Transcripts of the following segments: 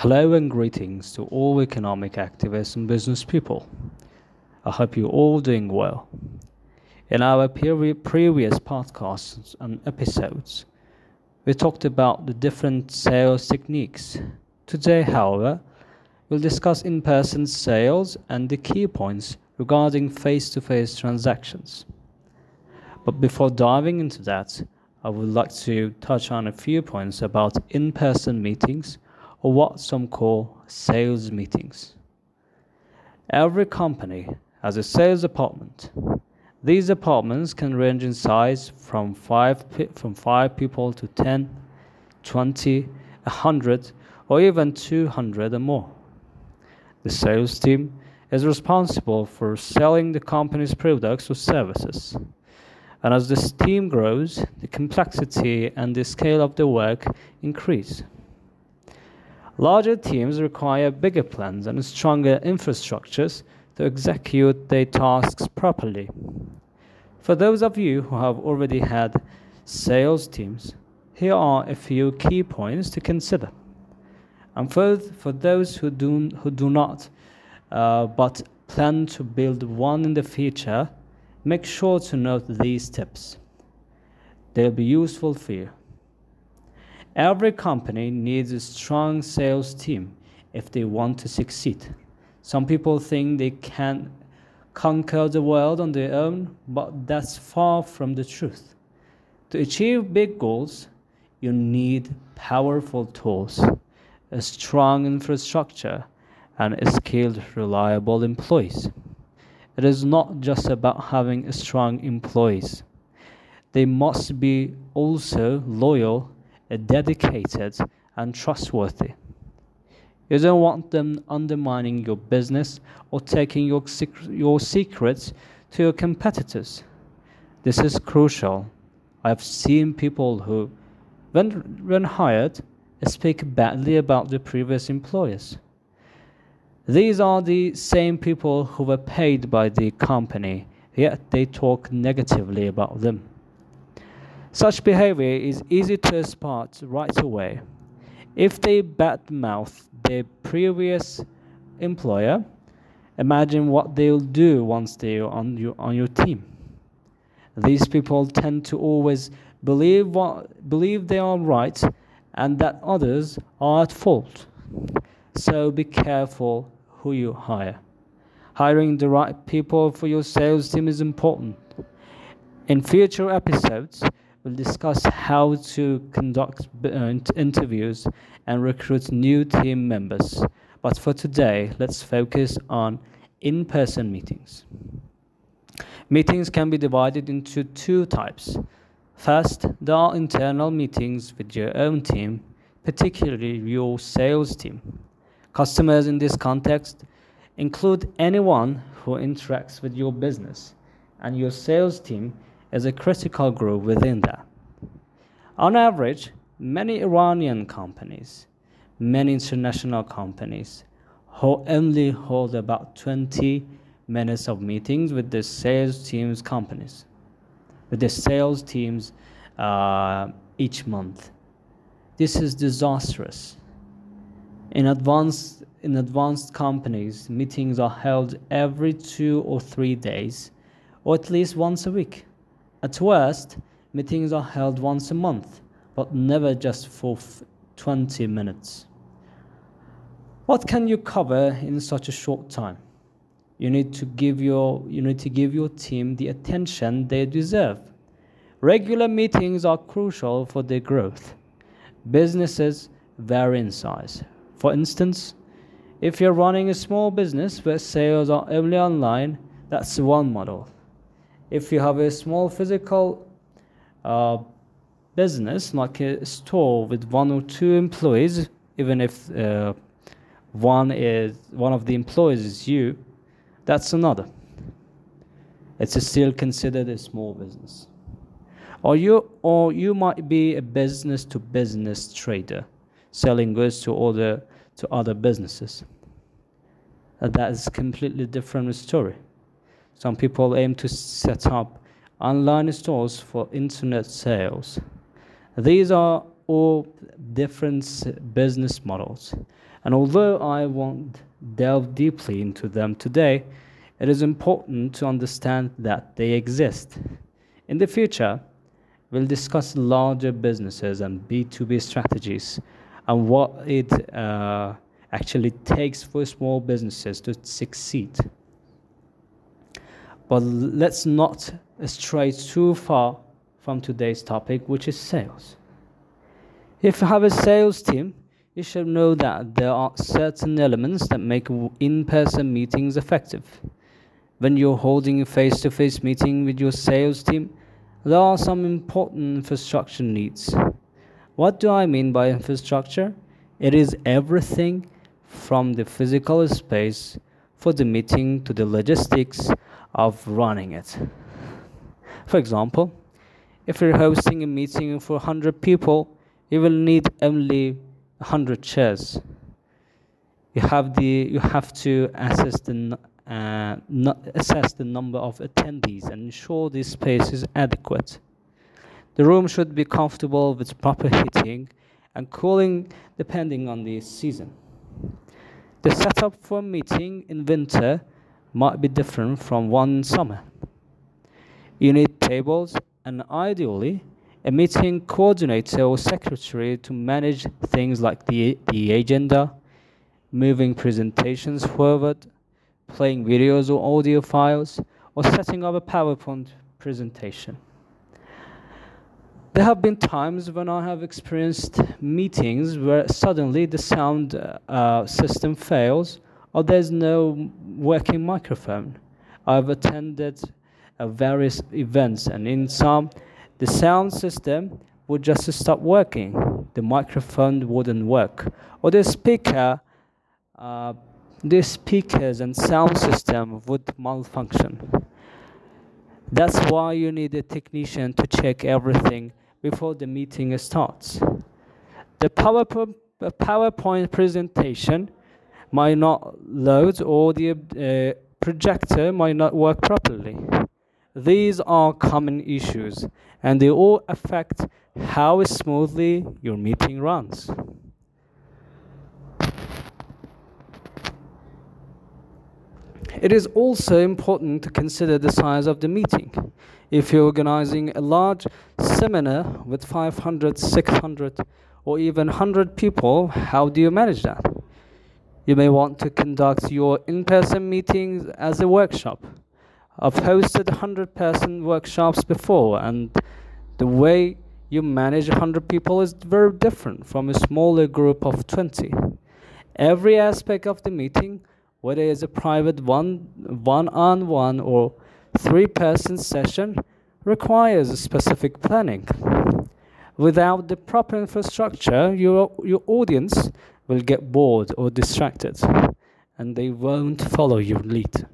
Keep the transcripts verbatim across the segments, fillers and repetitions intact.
Hello and greetings to all economic activists and business people. I hope you're all doing well. In our pre- previous podcasts and episodes, we talked about the different sales techniques. Today, however, we'll discuss in-person sales and the key points regarding face-to-face transactions. But before diving into that, I would like to touch on a few points about in-person meetings, or what some call sales meetings. Every company has a sales department. These departments can range in size from five, from five people to ten, twenty, one hundred, or even two hundred or more. The sales team is responsible for selling the company's products or services. And as this team grows, the complexity and the scale of the work increase. Larger teams require bigger plans and stronger infrastructures to execute their tasks properly. For those of you who have already had sales teams, here are a few key points to consider. And for, for those who do, who do not, uh, but plan to build one in the future, make sure to note these tips. They'll be useful for you. Every company needs a strong sales team if they want to succeed. Some people think they can conquer the world on their own, but that's far from the truth. To achieve big goals, you need powerful tools, a strong infrastructure, and skilled, reliable employees. It is not just about having strong employees. They must be also loyal, dedicated, and trustworthy. You don't want them undermining your business or taking your, sec- your secrets to your competitors. This is crucial. I've seen people who, when, when hired, speak badly about the previous employers. These are the same people who were paid by the company, yet they talk negatively about them. Such behavior is easy to spot right away. If they badmouth their previous employer, imagine what they'll do once they're on your, on your team. These people tend to always believe, what, believe they are right and that others are at fault. So be careful who you hire. Hiring the right people for your sales team is important. In future episodes, we'll discuss how to conduct uh, interviews and recruit new team members. But for today, let's focus on in-person meetings. Meetings can be divided into two types. First, there are internal meetings with your own team, particularly your sales team. Customers in this context include anyone who interacts with your business, and your sales team is a critical group within that. On average, many Iranian companies, many international companies, only hold about twenty minutes of meetings with the sales teams companies, with the sales teams uh, each month. This is disastrous. In advanced, in advanced companies, meetings are held every two or three days, or at least once a week. At worst, meetings are held once a month, but never just for twenty minutes. What can you cover in such a short time? You need to give your, you need to give your team the attention they deserve. Regular meetings are crucial for their growth. Businesses vary in size. For instance, if you're running a small business where sales are only online, that's one model. If you have a small physical uh, business, like a store with one or two employees, even if uh, one is one of the employees is you, that's another. It's still considered a small business. Or you, or you might be a business-to-business trader, selling goods to other to other businesses. And that is a completely different story. Some people aim to set up online stores for internet sales. These are all different s- business models. And although I won't delve deeply into them today, it is important to understand that they exist. In the future, we'll discuss larger businesses and B two B strategies and what it uh, actually takes for small businesses to succeed. But let's not stray too far from today's topic, which is sales. If you have a sales team, you should know that there are certain elements that make in person meetings effective. When you're holding a face to face meeting with your sales team, there are some important infrastructure needs. What do I mean by infrastructure? It is everything from the physical space for the meeting to the logistics of running it. For example, if you're hosting a meeting for one hundred people, you will need only one hundred chairs. You have the you have to assess the uh, no, assess the number of attendees and ensure this space is adequate. The room should be comfortable with proper heating and cooling depending on the season. The setup for a meeting in winter might be different from one in summer. You need tables and ideally a meeting coordinator or secretary to manage things like the, the agenda, moving presentations forward, playing videos or audio files, or setting up a PowerPoint presentation. There have been times when I have experienced meetings where suddenly the sound uh, system fails or there's no working microphone. I've attended uh, various events and in some, the sound system would just stop working. The microphone wouldn't work or the speaker uh, the speakers and sound system would malfunction. That's why you need a technician to check everything before the meeting starts. The PowerPoint, PowerPoint presentation might not load or the uh, projector might not work properly. These are common issues and they all affect how smoothly your meeting runs. It is also important to consider the size of the meeting. If you're organizing a large seminar with five hundred, six hundred, or even one hundred people, how do you manage that? You may want to conduct your in-person meetings as a workshop. I've hosted one hundred person workshops before, and the way you manage one hundred people is very different from a smaller group of twenty. Every aspect of the meeting, whether it's a private one, one-on-one or three-person session, requires a specific planning. Without the proper infrastructure, your, your audience will get bored or distracted, and they won't follow your lead.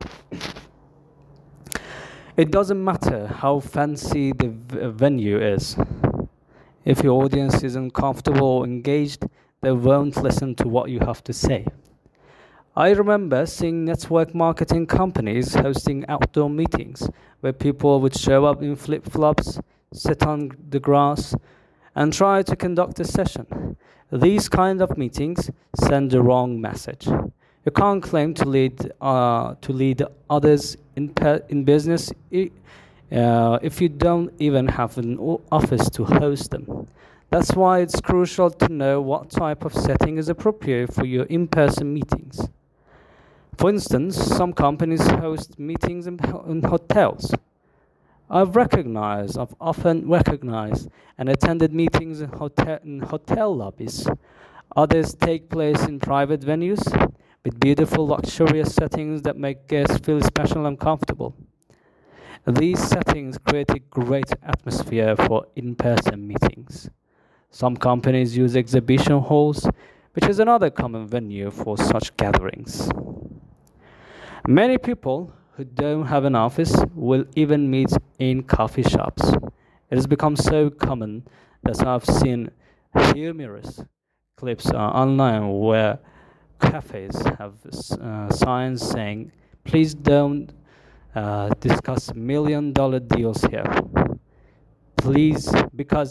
It doesn't matter how fancy the v- venue is. If your audience isn't comfortable or engaged, they won't listen to what you have to say. I remember seeing network marketing companies hosting outdoor meetings where people would show up in flip-flops, sit on the grass, and try to conduct a session. These kind of meetings send the wrong message. You can't claim to lead uh, to lead others in pe- in business uh, if you don't even have an office to host them. That's why it's crucial to know what type of setting is appropriate for your in-person meetings. For instance, some companies host meetings in, in hotels. I've recognized, I've often recognized and attended meetings in hotel, in hotel lobbies. Others take place in private venues with beautiful, luxurious settings that make guests feel special and comfortable. These settings create a great atmosphere for in-person meetings. Some companies use exhibition halls, which is another common venue for such gatherings. Many people who don't have an office will even meet in coffee shops. It has become so common that I've seen humorous clips uh, online where cafes have uh, signs saying, please don't uh, discuss million dollar deals here. Please, because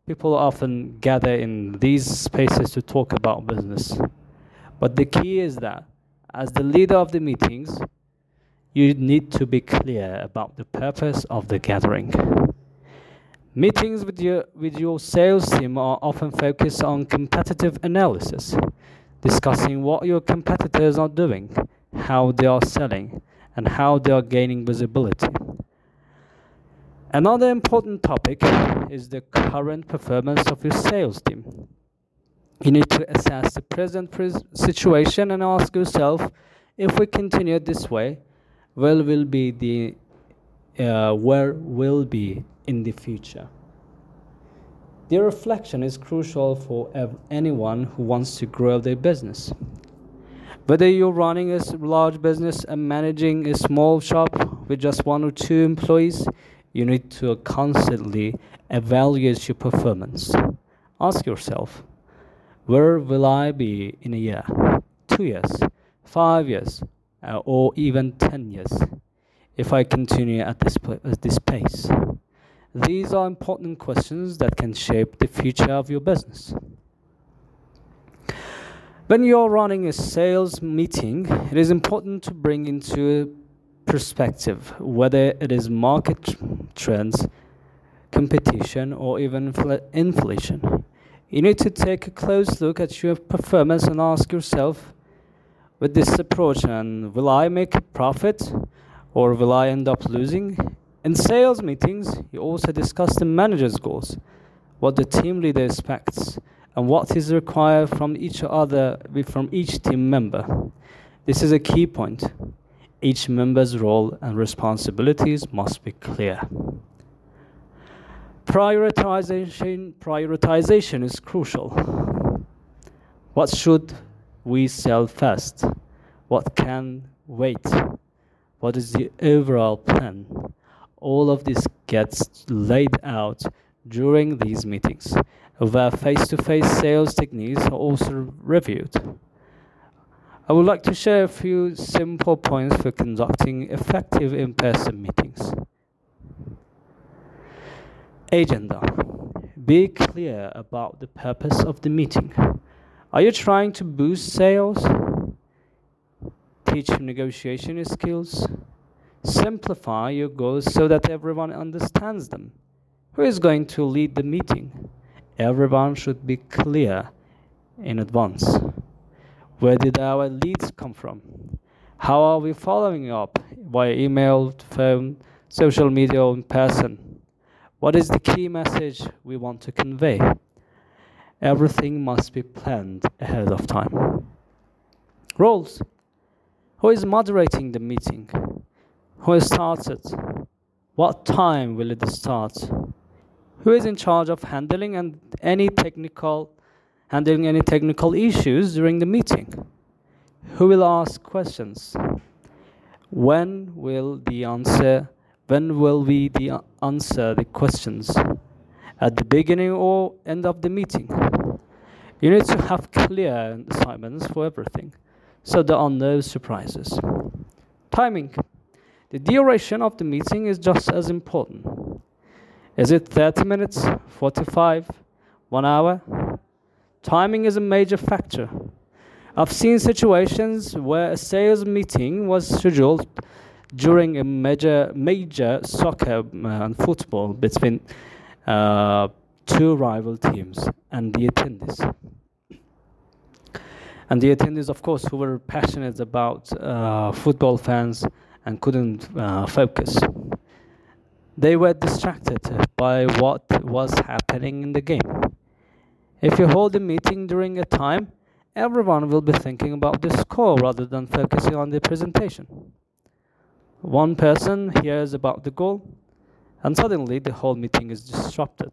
people often gather in these spaces to talk about business. But the key is that, as the leader of the meetings, you need to be clear about the purpose of the gathering. Meetings with your, with your sales team are often focused on competitive analysis, discussing what your competitors are doing, how they are selling, and how they are gaining visibility. Another important topic is the current performance of your sales team. You need to assess the present situation and ask yourself, if we continue this way, where will be the uh, where will be in the future? The reflection is crucial for ev- anyone who wants to grow their business. Whether you're running a large business and managing a small shop with just one or two employees, you need to constantly evaluate your performance. Ask yourself, where will I be in a year, two years, five years, uh, or even ten years if I continue at this, at this pace? These are important questions that can shape the future of your business. When you're running a sales meeting, it is important to bring into perspective whether it is market trends, competition, or even inflation. You need to take a close look at your performance and ask yourself, with this approach, and will I make a profit or will I end up losing? In sales meetings, you also discuss the manager's goals, what the team leader expects, and what is required from each other from each team member. This is a key point. Each member's role and responsibilities must be clear. Prioritization, prioritization is crucial. What should we sell first? What can wait? What is the overall plan? All of this gets laid out during these meetings, where face-to-face sales techniques are also reviewed. I would like to share a few simple points for conducting effective in-person meetings. Agenda. Be clear about the purpose of the meeting. Are you trying to boost sales? Teach negotiation skills? Simplify your goals so that everyone understands them. Who is going to lead the meeting? Everyone should be clear in advance. Where did our leads come from? How are we following up? Via email, phone, social media, or in person? What is the key message we want to convey? Everything must be planned ahead of time. Roles. Who is moderating the meeting? Who started? What time will it start? Who is in charge of handling and any technical handling any technical issues during the meeting? Who will ask questions? When will the answer when will we the answer the questions? At the beginning or end of the meeting? You need to have clear assignments for everything, so there are no surprises. Timing. The duration of the meeting is just as important. Is it thirty minutes, forty-five, one hour? Timing is a major factor. I've seen situations where a sales meeting was scheduled during a major, major soccer and football between uh, two rival teams and the attendees. And the attendees, of course, who were passionate about uh, football fans and couldn't uh, focus. They were distracted by what was happening in the game. If you hold a meeting during a time, everyone will be thinking about the score rather than focusing on the presentation. One person hears about the goal, and suddenly the whole meeting is disrupted.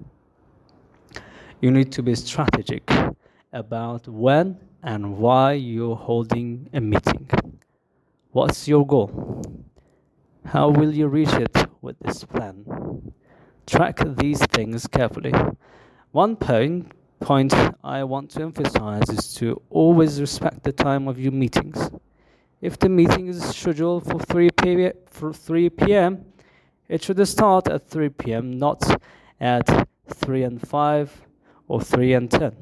You need to be strategic about when and why you're holding a meeting. What's your goal? How will you reach it with this plan? Track these things carefully. One point, point I want to emphasize is to always respect the time of your meetings. If the meeting is scheduled for three p.m., it should start at three p.m., not at three and five, or three and ten.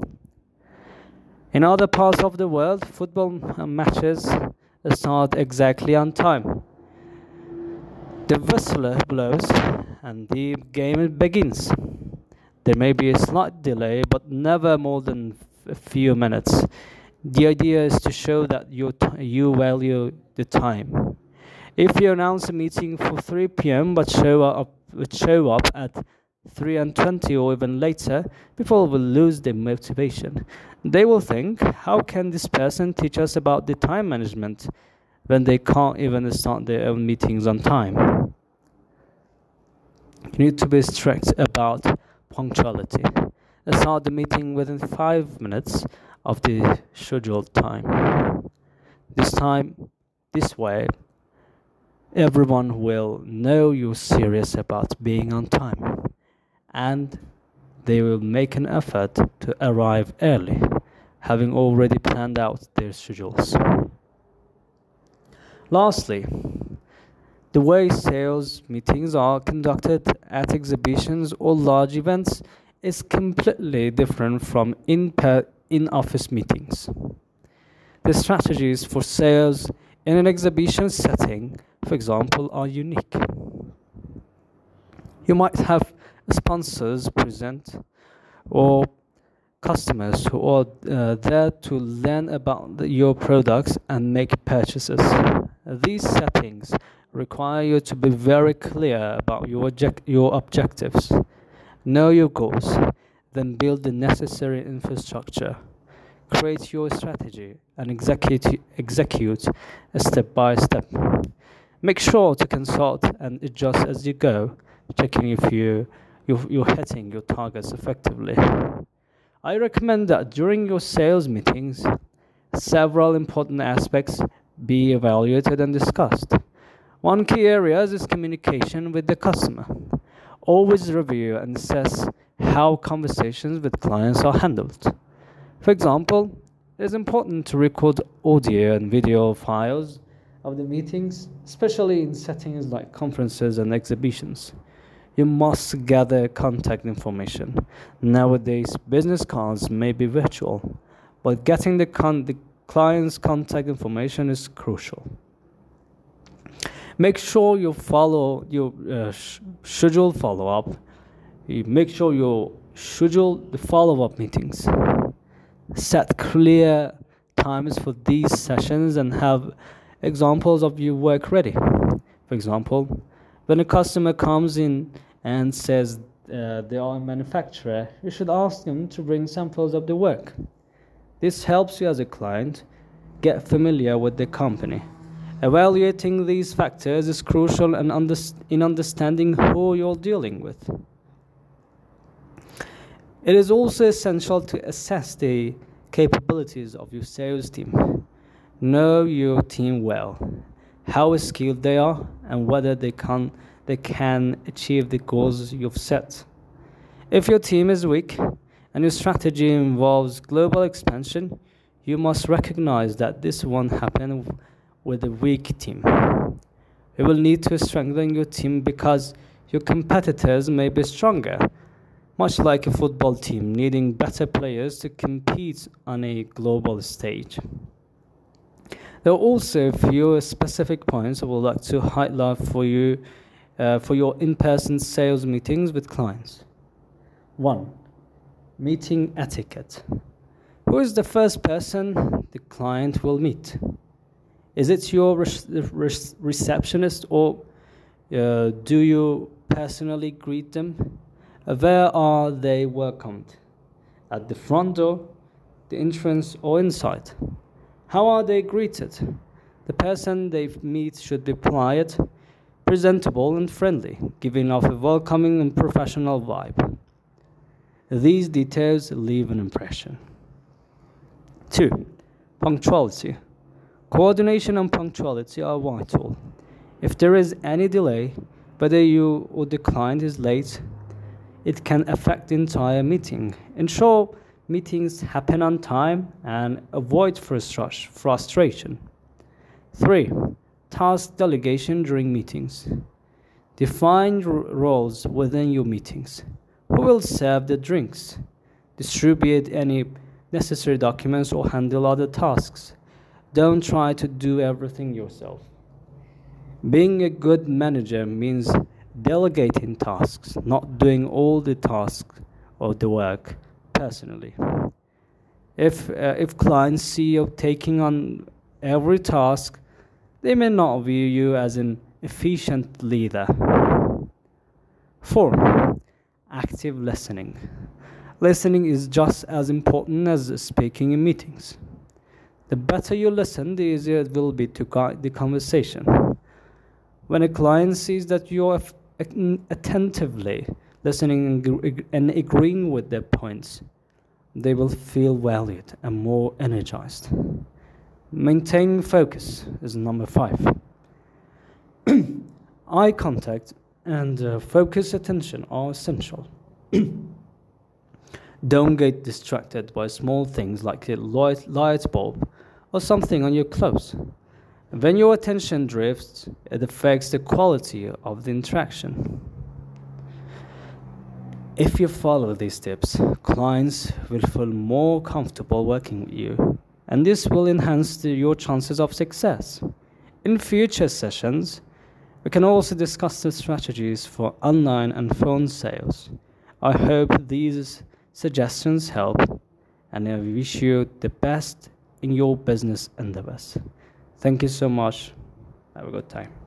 In other parts of the world, football matches start exactly on time. The whistle blows and the game begins. There may be a slight delay, but never more than a few minutes. The idea is to show that you, you value the time. If you announce a meeting for three p.m. but show up, show up at three and twenty or even later, people will lose their motivation. They will think, how can this person teach us about the time management when they can't even start their own meetings on time? You need to be strict about punctuality. Start the meeting within five minutes of the scheduled time. This time, this way, everyone will know you're serious about being on time, and they will make an effort to arrive early, having already planned out their schedules. Lastly, the way sales meetings are conducted at exhibitions or large events is completely different from in-per- in-office meetings. The strategies for sales in an exhibition setting, for example, are unique. You might have sponsors present or customers who are uh, there to learn about the, your products and make purchases. These settings require you to be very clear about your, object- your objectives. Know your goals, then build the necessary infrastructure. Create your strategy and execute, execute step by step. Make sure to consult and adjust as you go, checking if you, you're, you're hitting your targets effectively. I recommend that during your sales meetings, several important aspects be evaluated and discussed. One key area is communication with the customer. Always review and assess how conversations with clients are handled. For example, it is important to record audio and video files of the meetings, especially in settings like conferences and exhibitions. You must gather contact information. Nowadays, business cards may be virtual, but getting the, con- the client's contact information is crucial. Make sure you follow your uh, sh- schedule follow-up. You make sure you schedule the follow-up meetings. Set clear times for these sessions and have examples of your work ready. For example, when a customer comes in and says uh, they are a manufacturer, you should ask them to bring samples of the work. This helps you as a client get familiar with the company. Evaluating these factors is crucial in, under- in understanding who you're dealing with. It is also essential to assess the capabilities of your sales team. Know your team well, how skilled they are, and whether they can, they can achieve the goals you've set. If your team is weak and your strategy involves global expansion, you must recognize that this won't happen with a weak team. You will need to strengthen your team because your competitors may be stronger, much like a football team needing better players to compete on a global stage. There are also a few specific points I would like to highlight for you uh, for your in-person sales meetings with clients. One, meeting etiquette. Who is the first person the client will meet? Is it your re- re- receptionist, or uh, do you personally greet them? Uh, where are they welcomed? At the front door, the entrance, or inside? How are they greeted? The person they meet should be polite, presentable, and friendly, giving off a welcoming and professional vibe. These details leave an impression. Two, punctuality. Coordination and punctuality are vital. If there is any delay, whether you or the client is late, it can affect the entire meeting. Ensure meetings happen on time and avoid frustra- frustration. Three, task delegation during meetings. Define r- roles within your meetings. Who will serve the drinks, distribute any necessary documents, or handle other tasks? Don't try to do everything yourself. Being a good manager means delegating tasks, not doing all the tasks or the work personally. If, uh, if clients see you taking on every task, they may not view you as an efficient leader. Four, active listening. Listening is just as important as speaking in meetings. The better you listen, the easier it will be to guide the conversation. When a client sees that you are attentively listening and agreeing with their points, they will feel valued and more energized. Maintaining focus is number five. Eye contact and uh, focused attention are essential. Don't get distracted by small things like a light, light bulb or something on your clothes. When your attention drifts, it affects the quality of the interaction. If you follow these tips, clients will feel more comfortable working with you, and this will enhance the, your chances of success. In future sessions, we can also discuss the strategies for online and phone sales. I hope these suggestions help, and I wish you the best in your business endeavors. Thank you so much. Have a good time.